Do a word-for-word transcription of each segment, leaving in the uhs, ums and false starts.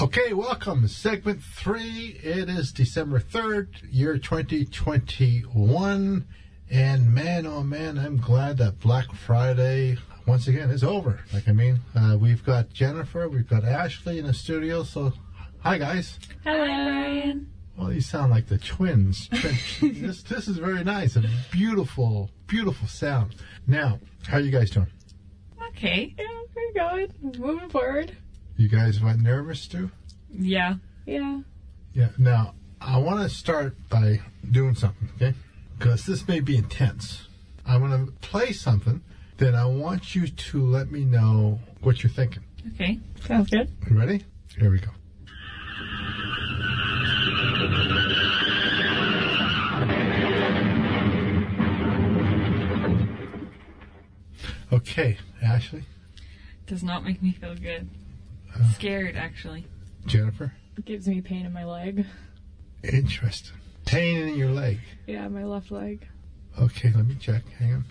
Okay, welcome. Segment three. It is December third, year twenty twenty-one. And man, oh man, I'm glad that Black Friday, once again, is over. Like, I mean, uh, we've got Jennifer, we've got Ashley in the studio. So, hi, guys. Hello, Brian. Well, you sound like the twins. this, this is very nice. A beautiful, beautiful sound. Now, how are you guys doing? Okay. Yeah, pretty good. Moving forward. You guys what, nervous too? Yeah. Yeah. Yeah. Now, I want to start by doing something, okay? Because this may be intense. I'm going to play something, then I want you to let me know what you're thinking. Okay. Sounds good. You ready? Here we go. Okay, Ashley? Does not make me feel good. Uh, Scared, actually. Jennifer? It gives me pain in my leg. Interesting. Pain in your leg. Yeah, my left leg. Okay, let me check. Hang on.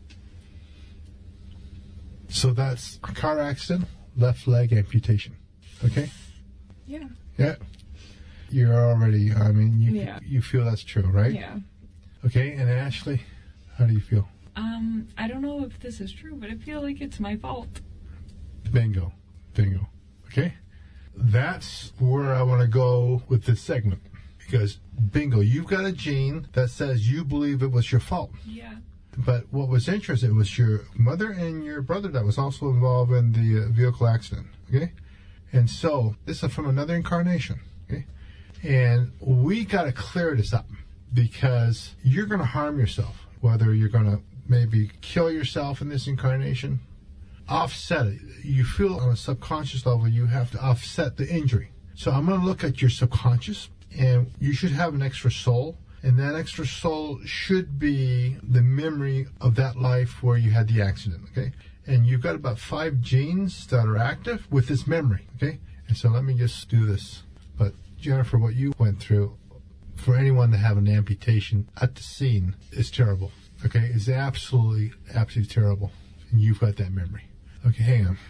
So that's a car accident, left leg amputation. Okay? Yeah. Yeah. You're already, I mean, you Yeah. you feel that's true, right? Yeah. Okay, and Ashley, how do you feel? Um, I don't know if this is true, but I feel like it's my fault. Bingo. Bingo. Okay? That's where I want to go with this segment. Because, bingo, you've got a gene that says you believe it was your fault. Yeah. But what was interesting, it was your mother and your brother that was also involved in the uh, vehicle accident. Okay? And so, this is from another incarnation. Okay? And we got to clear this up. Because you're going to harm yourself. Whether you're going to maybe kill yourself in this incarnation, offset it. You feel on a subconscious level you have to offset the injury. So I'm going to look at your subconscious, and you should have an extra soul, and that extra soul should be the memory of that life where you had the accident, okay? And you've got about five genes that are active with this memory, okay? And so let me just do this. But Jennifer, what you went through, for anyone to have an amputation at the scene is terrible, okay? It's absolutely, absolutely terrible. And you've got that memory. Okay, hang on.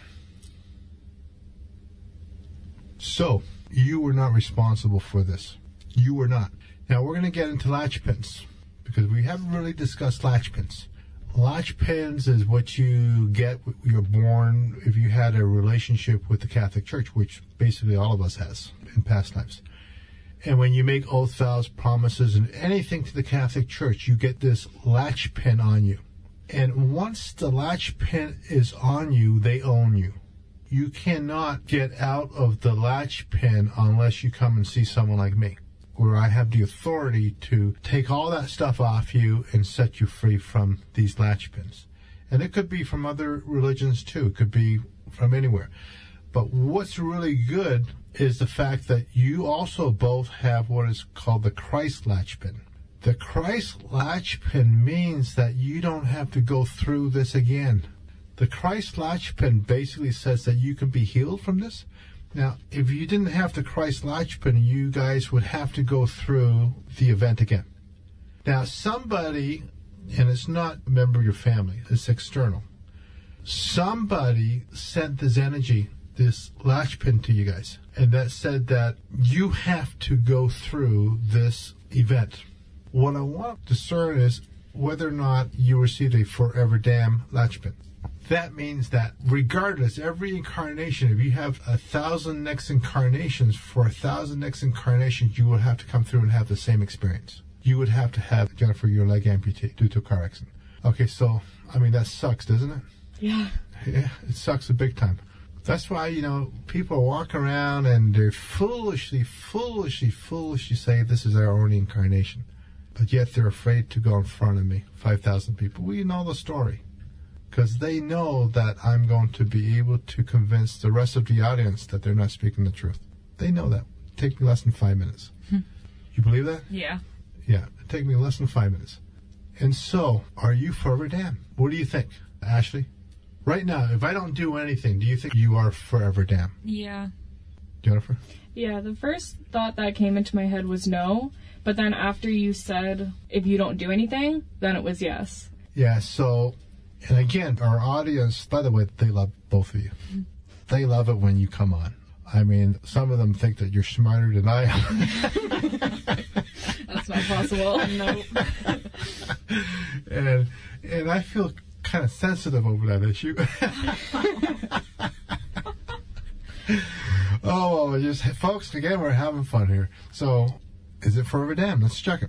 So, you were not responsible for this. You were not. Now, we're going to get into latch pins, because we haven't really discussed latch pins. Latch pins is what you get when you're born if you had a relationship with the Catholic Church, which basically all of us has in past lives. And when you make oath, vows, promises, and anything to the Catholic Church, you get this latch pin on you. And once the latch pin is on you, they own you. You cannot get out of the latch pin unless you come and see someone like me, where I have the authority to take all that stuff off you and set you free from these latch pins. And it could be from other religions too. It could be from anywhere. But what's really good is the fact that you also both have what is called the Christ latch pin. The Christ latch pin means that you don't have to go through this again. The Christ latch pin basically says that you can be healed from this. Now, if you didn't have the Christ latch pin, you guys would have to go through the event again. Now, somebody, and it's not a member of your family, it's external. Somebody sent this energy, this latch pin to you guys, and that said that you have to go through this event. What I want to discern is whether or not you received a forever damn latch pin. That means that regardless, every incarnation, if you have a thousand next incarnations, for a thousand next incarnations, you will have to come through and have the same experience. You would have to have, Jennifer, your leg amputated due to a car accident. Okay, so, I mean, that sucks, doesn't it? Yeah. Yeah, it sucks a big time. That's why, you know, people are walking around and they're foolishly, foolishly, foolishly say this is our only incarnation. But yet they're afraid to go in front of me, five thousand people. We know the story. Because they know that I'm going to be able to convince the rest of the audience that they're not speaking the truth. They know that. It'd take me less than five minutes. Hmm. You believe that? Yeah. Yeah, it'd take me less than five minutes. And so, are you forever damned? What do you think, Ashley? Right now, if I don't do anything, do you think you are forever damned? Yeah. Jennifer? Yeah, the first thought that came into my head was no. But then after you said, if you don't do anything, then it was yes. Yeah, so, and again, our audience, by the way, they love both of you. They love it when you come on. I mean, some of them think that you're smarter than I am. That's not possible. Nope. and and I feel kind of sensitive over that issue. Oh, well, just folks, again, we're having fun here. So, is it Forever Dam? Let's check it.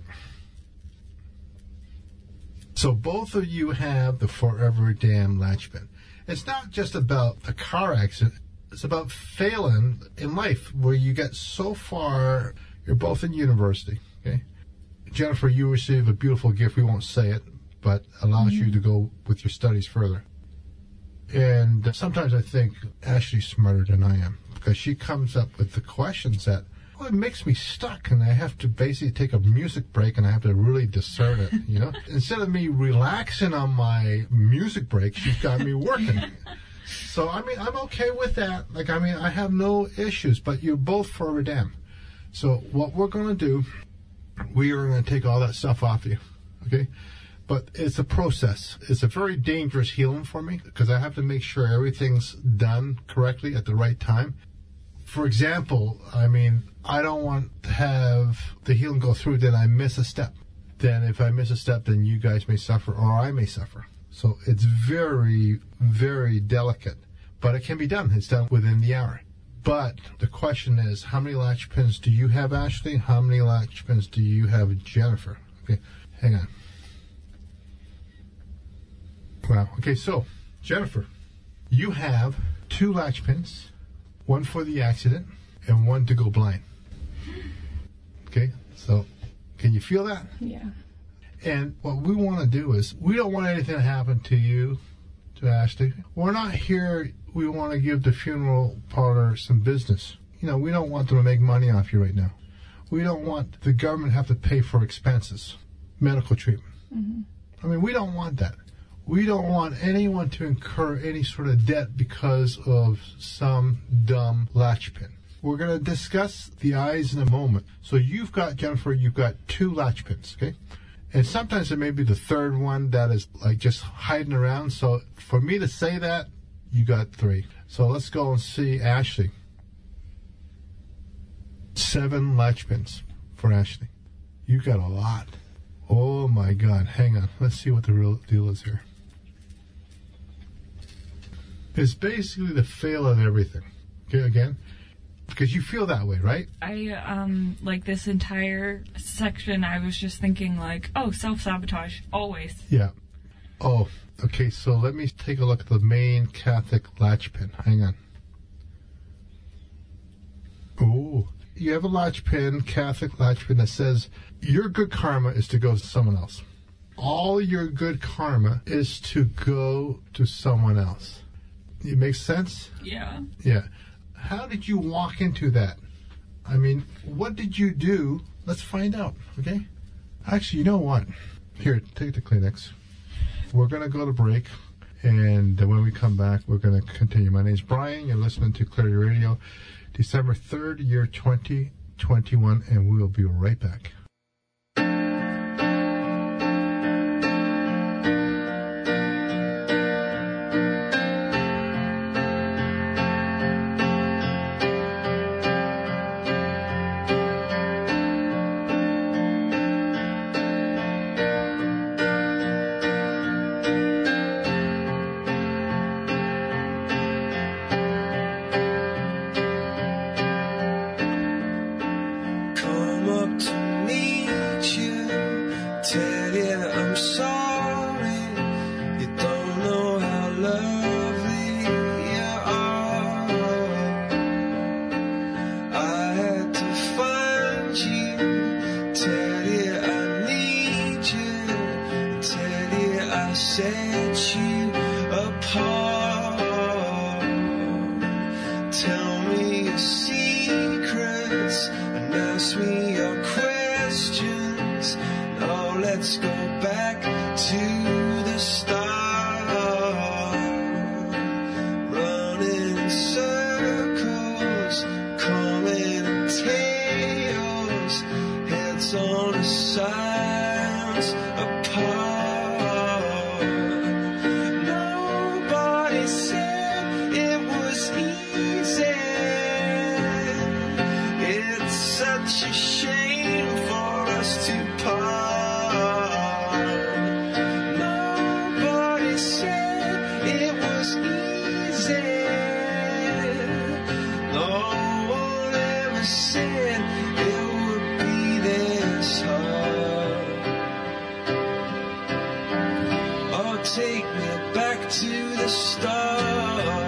So, both of you have the Forever Dam latch pin. It's not just about a car accident. It's about failing in life, where you get so far. You're both in university, okay? Jennifer, you received a beautiful gift. We won't say it, but allows mm-hmm. you to go with your studies further. And sometimes I think Ashley's smarter than I am, because she comes up with the questions that, well, it makes me stuck, and I have to basically take a music break, and I have to really discern it, you know? Instead of me relaxing on my music break, she's got me working. So, I mean, I'm okay with that. Like, I mean, I have no issues, but you're both Forever Dam. So what we're going to do, we are going to take all that stuff off you, okay? But it's a process. It's a very dangerous healing for me, because I have to make sure everything's done correctly at the right time. For example, I mean, I don't want to have the healing go through, then I miss a step. Then if I miss a step, then you guys may suffer, or I may suffer. So it's very, very delicate. But it can be done. It's done within the hour. But the question is, how many latch pins do you have, Ashley? How many latch pins do you have, Jennifer? Okay, hang on. Wow. Okay, so, Jennifer, you have two latch pins, one for the accident and one to go blind. Okay, so can you feel that? Yeah. And what we want to do is, we don't want anything to happen to you, to Ashley. We're not here, we want to give the funeral parlor some business. You know, we don't want them to make money off you right now. We don't want the government to have to pay for expenses, medical treatment. Mm-hmm. I mean, we don't want that. We don't want anyone to incur any sort of debt because of some dumb latch pin. We're going to discuss the eyes in a moment. So you've got, Jennifer, you've got two latch pins, okay? And sometimes it may be the third one that is like just hiding around. So for me to say that, you got three. So let's go and see Ashley. Seven latch pins for Ashley. You got a lot. Oh my God. Hang on. Let's see what the real deal is here. It's basically the fail of everything. Okay, again? Because you feel that way, right? I, um, like this entire section, I was just thinking like, oh, self-sabotage, always. Yeah. Oh, okay, so let me take a look at the main Catholic latch pin. Hang on. Oh, you have a latch pin, Catholic latch pin, that says your good karma is to go to someone else. All your good karma is to go to someone else. It makes sense? Yeah. Yeah. How did you walk into that? I mean, what did you do? Let's find out, okay? Actually, you know what? Here, take the Kleenex. We're going to go to break, and when we come back, we're going to continue. My name's Brian. You're listening to Clarity Radio, December third, year twenty twenty-one, and we will be right back. Nobody said it was easy. such a shame for us to part. Nobody said it was easy. No one ever said it would be this hard. Oh, take me back to the start.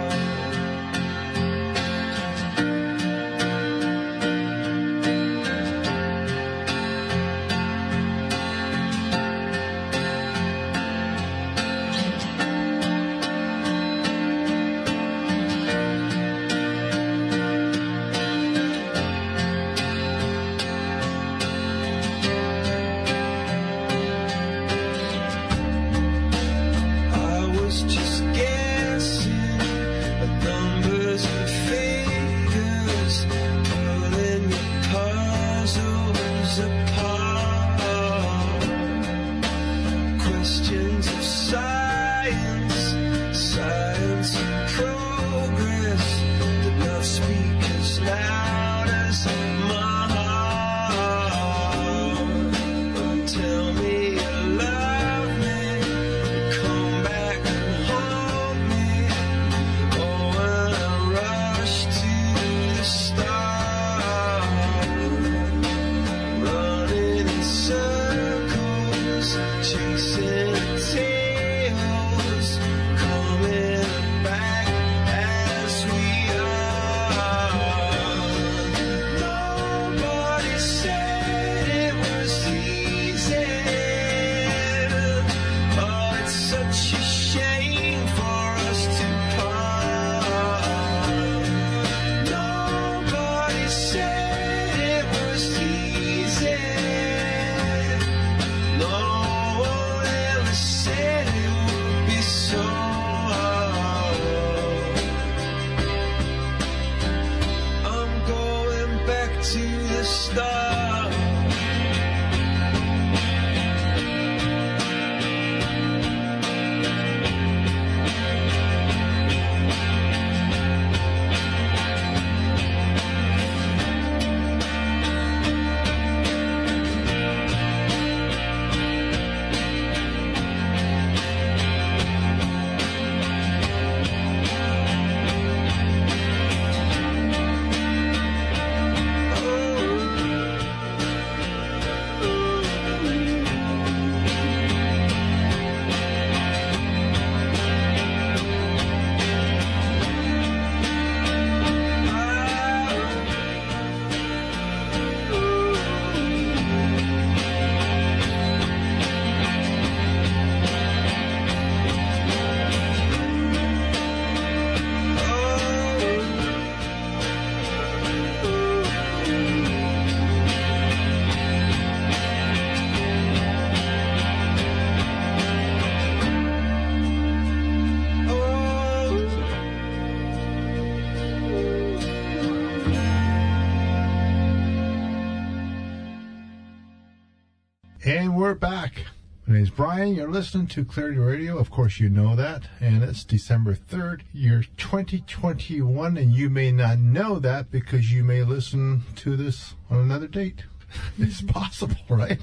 And we're back. My name's Brian. You're listening to Clarity Radio. Of course, you know that. And it's December third, year twenty twenty-one. And you may not know that because you may listen to this on another date. It's possible, right?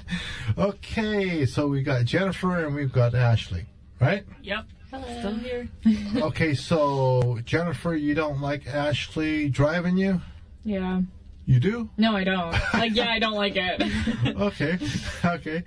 Okay, so we got Jennifer and we've got Ashley, right? Yep. Hello. Still here. Okay, so Jennifer, you don't like Ashley driving you? Yeah. You do? No, I don't. Like, yeah, I don't like it. Okay, okay.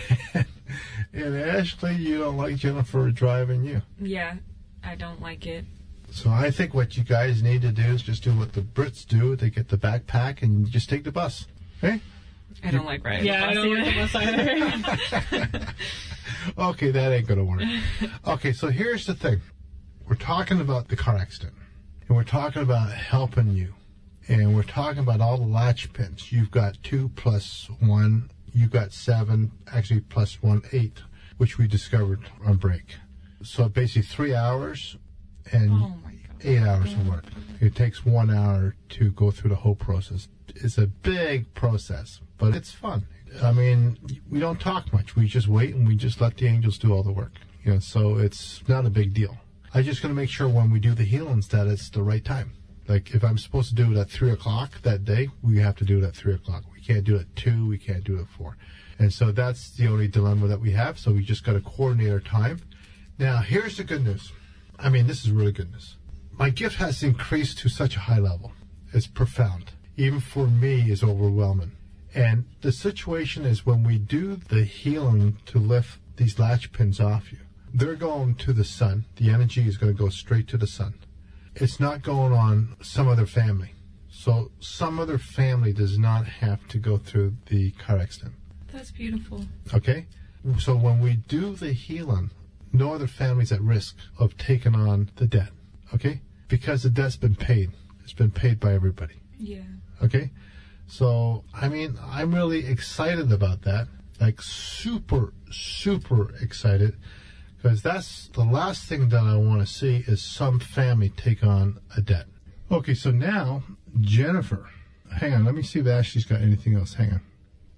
And Ashley, you don't like Jennifer driving you? Yeah, I don't like it. So I think what you guys need to do is just do what the Brits do. They get the backpack and you just take the bus. Okay? I don't like riding Yeah, I the don't bus like either. the bus either. Okay, that ain't going to work. Okay, so here's the thing. We're talking about the car accident. And we're talking about helping you. And we're talking about all the latch pins. You've got two plus one. You've got seven, actually plus one, eight, which we discovered on break. So basically three hours and Oh my God. eight hours of work. It takes one hour to go through the whole process. It's a big process, but it's fun. I mean, we don't talk much. We just wait and we just let the angels do all the work. You know, so it's not a big deal. I'm just going to make sure when we do the healings that it's the right time. Like, if I'm supposed to do it at three o'clock that day, we have to do it at three o'clock. We can't do it at two. We can't do it at four. And so that's the only dilemma that we have. So we just got to coordinate our time. Now, here's the good news. I mean, this is really good news. My gift has increased to such a high level. It's profound. Even for me, it's overwhelming. And the situation is when we do the healing to lift these latch pins off you, they're going to the sun. The energy is going to go straight to the sun. It's not going on some other family. So some other family does not have to go through the car accident. That's beautiful. Okay? So when we do the healing, no other family's at risk of taking on the debt. Okay? Because the debt's been paid. It's been paid by everybody. Yeah. Okay? So, I mean, I'm really excited about that. Like, super, super excited. Because that's the last thing that I want to see is some family take on a debt. Okay, so now, Jennifer. Hang on, let me see if Ashley's got anything else. Hang on.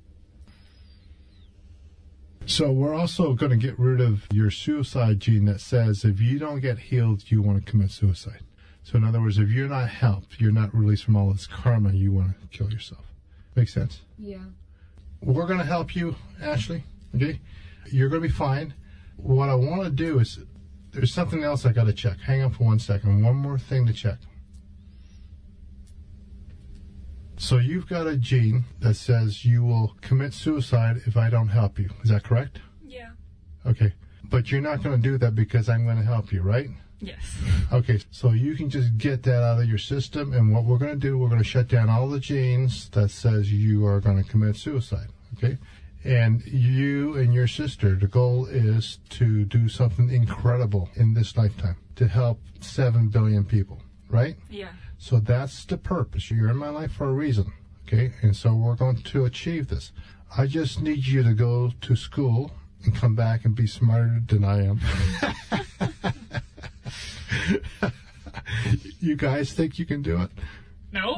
So we're also going to get rid of your suicide gene that says if you don't get healed, you want to commit suicide. So in other words, if you're not helped, you're not released from all this karma, you want to kill yourself. Make sense? Yeah. We're going to help you, Ashley. Okay? You're going to be fine. What I want to do is, there's something else I got to check. Hang on for one second. One more thing to check. So you've got a gene that says you will commit suicide if I don't help you. Is that correct? Yeah. Okay. But you're not going to do that because I'm going to help you, right? Yes. Okay, so you can just get that out of your system, and what we're going to do, we're going to shut down all the genes that says you are going to commit suicide, okay? And you and your sister, the goal is to do something incredible in this lifetime to help seven billion people, right? Yeah. So that's the purpose. You're in my life for a reason, okay? And so we're going to achieve this. I just need you to go to school and come back and be smarter than I am. You guys think you can do it? No.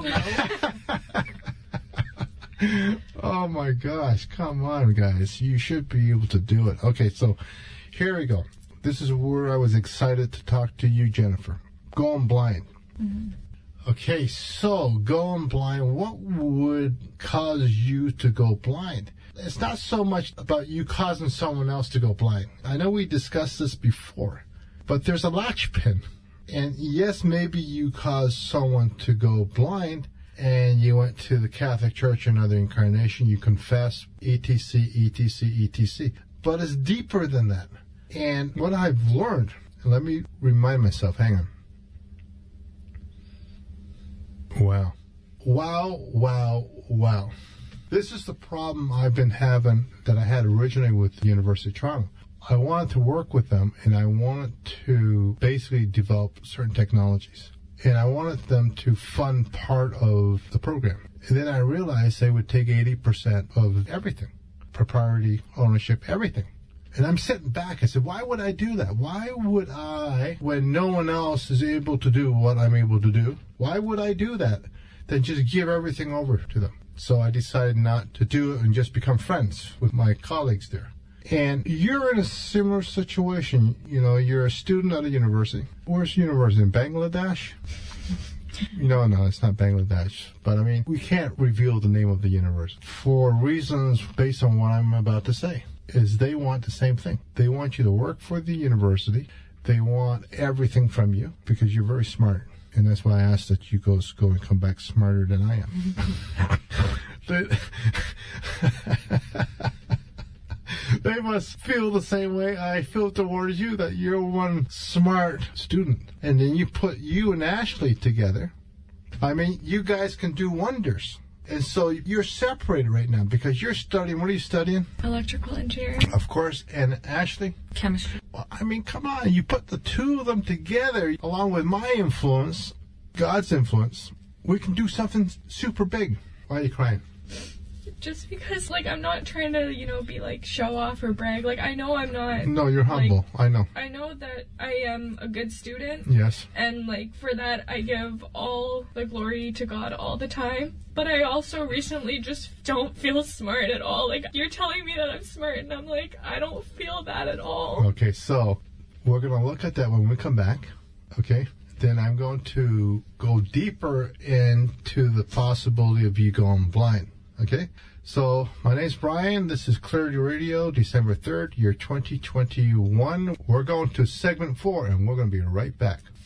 Oh my gosh, come on guys. You should be able to do it. Okay, so here we go. This is where I was excited to talk to you, Jennifer. Going blind. Mm-hmm. Okay, so going blind, what would cause you to go blind? It's not so much about you causing someone else to go blind. I know we discussed this before, but there's a latch pin. And yes, maybe you caused someone to go blind and you went to the Catholic Church, another incarnation, you confess, et cetera, et cetera, et cetera. But it's deeper than that. And what I've learned, and let me remind myself, hang on. Wow. Wow, wow, wow. This is the problem I've been having that I had originally with the University of Toronto. I wanted to work with them, and I wanted to basically develop certain technologies. And I wanted them to fund part of the program. And then I realized they would take eighty percent of everything. Propriety, ownership, everything. And I'm sitting back, I said, why would I do that? Why would I, when no one else is able to do what I'm able to do, why would I do that? Then just give everything over to them. So I decided not to do it and just become friends with my colleagues there. And you're in a similar situation. You know, you're a student at a university. Where's the university? In Bangladesh? You know, no, it's not Bangladesh. But, I mean, we can't reveal the name of the university for reasons based on what I'm about to say, is they want the same thing. They want you to work for the university. They want everything from you because you're very smart. And that's why I asked that you go to school and come back smarter than I am. But they must feel the same way I feel towards you, that you're one smart student. And then you put you and Ashley together. I mean, you guys can do wonders. And so you're separated right now because you're studying. What are you studying? Electrical engineering. Of course. And Ashley? Chemistry. Well, I mean, come on. You put the two of them together, along with my influence, God's influence, we can do something super big. Why are you crying? Just because, like, I'm not trying to, you know, be, like, show off or brag. Like, I know I'm not... No, you're humble. Like, I know. I know that I am a good student. Yes. And, like, for that, I give all the glory to God all the time. But I also recently just don't feel smart at all. Like, you're telling me that I'm smart, and I'm like, I don't feel that at all. Okay, so we're going to look at that when we come back, okay? then I'm going to go deeper into the possibility of you going blind. Okay? So, my name's Brian. This is Clarity Radio, December third, year twenty twenty-one. We're going to segment four, and we're going to be right back.